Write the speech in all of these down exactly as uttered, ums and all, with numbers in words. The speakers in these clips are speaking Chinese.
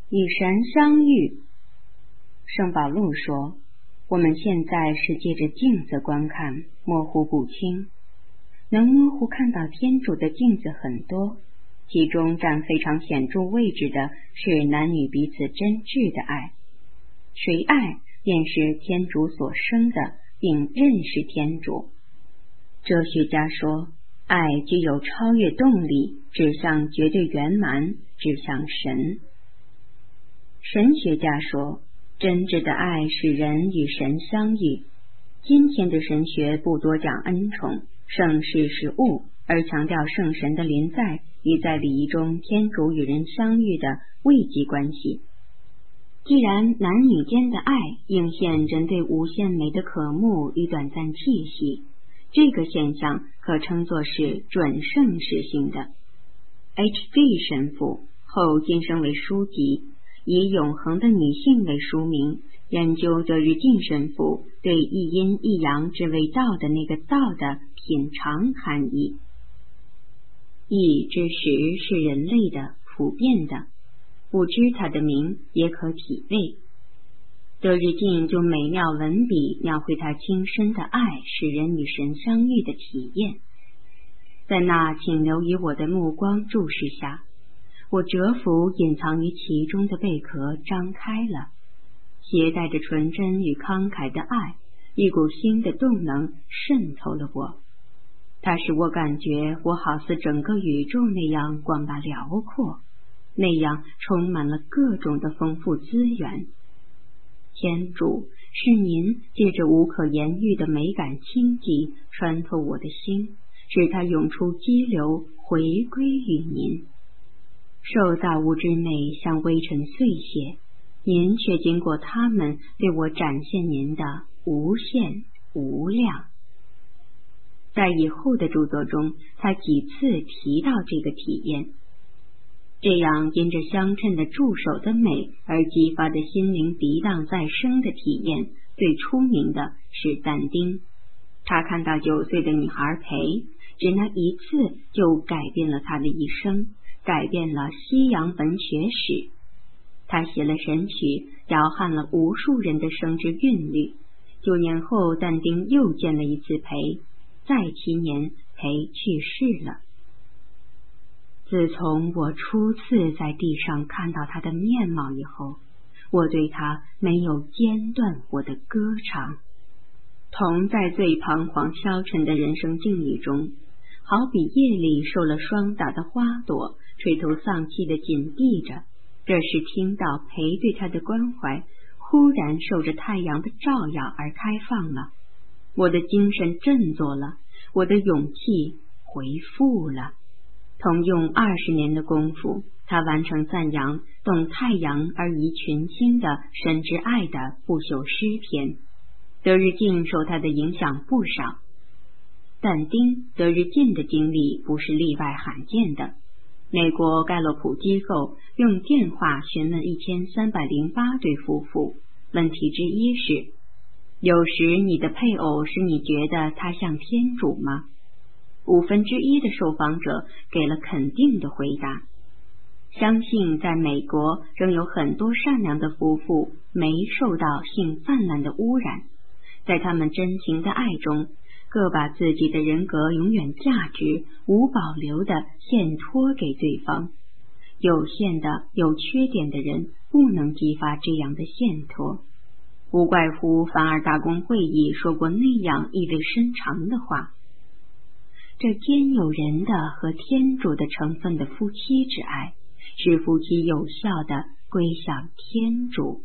与神相遇。圣保禄说，我们现在是借着镜子观看，模糊不清。能模糊看到天主的镜子很多，其中占非常显著位置的是男女彼此真挚的爱。谁爱，便是天主所生的，并认识天主。哲学家说，爱具有超越动力，指向绝对圆满，指向神。神学家说，真挚的爱使人与神相遇。今天的神学不多讲恩宠、圣事是物，而强调圣神的临在与在礼仪中天主与人相遇的慰藉关系。既然男女间的爱映现人对无限美的渴慕与短暂气息，这个现象可称作是准圣事性的。H G 神父后晋升为书籍，以永恒的女性为书名，研究德日进神父对一阴一阳之谓道的那个道的品尝含义。义之实是人类的普遍的，不知它的名也可体味。德日进就美妙文笔描绘他亲身的爱使人与神相遇的体验。在那请留于我的目光注视下，我蛰伏隐藏于其中的贝壳张开了，携带着纯真与慷慨的爱，一股新的动能渗透了我。它使我感觉我好似整个宇宙那样广大辽阔，那样充满了各种的丰富资源。天主，是您借着无可言喻的美感清寂穿透我的心，使它涌出激流，回归于您。受造物之美像微尘碎屑，您却经过它们对我展现您的无限无量。在以后的著作中，他几次提到这个体验。这样因着相称的助手的美而激发的心灵涤荡再生的体验，最出名的是但丁。他看到九岁的女孩培，只那一次就改变了他的一生，改变了西洋文学史。他写了神曲，摇撼了无数人的生之韵律。九年后，但丁又见了一次培，再七年，培去世了。自从我初次在地上看到他的面貌以后，我对他没有间断我的歌唱。同在最彷徨消沉的人生境遇中，好比夜里受了霜打的花朵，垂头丧气地紧闭着，这是听到培对他的关怀忽然受着太阳的照耀而开放了。我的精神振作了，我的勇气回复了。同用二十年的功夫，他完成赞扬懂太阳而遗群星的神之爱的不朽诗篇。德日进受他的影响不少。但丁、德日进的经历不是例外罕见的。美国盖洛普机构用电话询问一千三百零八对夫妇，问题之一是：有时你的配偶使你觉得他像天主吗？五分之一的受访者给了肯定的回答。相信在美国仍有很多善良的夫妇没受到性泛滥的污染，在他们真情的爱中，各把自己的人格永远价值无保留地献托给对方。有限的、有缺点的人不能激发这样的献托。无怪乎凡尔大公会议说过那样意味深长的话。这兼有人的和天主的成分的夫妻之爱，使夫妻有效地归向天主。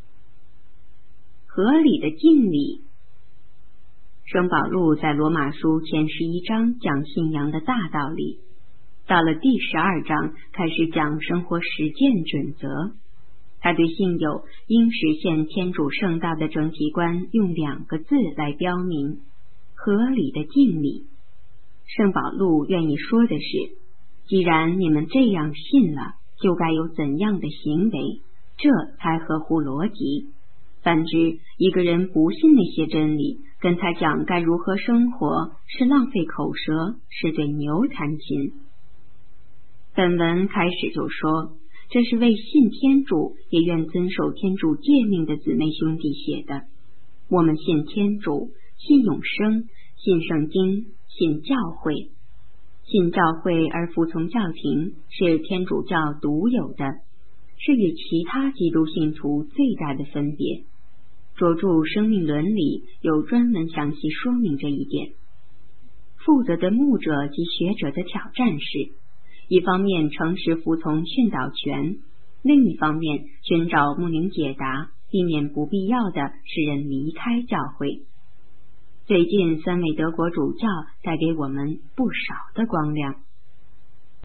合理的敬礼。圣保禄在罗马书前十一章讲信仰的大道理，到了第十二章开始讲生活实践准则。他对信友应实现天主圣道的整体观用两个字来标明：合理的敬礼。圣保禄愿意说的是，既然你们这样信了，就该有怎样的行为，这才合乎逻辑。反之，一个人不信那些真理，跟他讲该如何生活，是浪费口舌，是对牛弹琴。本文开始就说， 这是为信天主也愿遵守天主诫命的姊妹兄弟写的。我们信天主，信永生，信圣经，信教会。信教会而服从教廷是天主教独有的，是与其他基督信徒最大的分别。着著生命伦理有专门详细说明这一点。负责的牧者及学者的挑战是，一方面诚实服从训导权，另一方面寻找牧灵解答，避免不必要的使人离开教会。最近三位德国主教带给我们不少的光亮。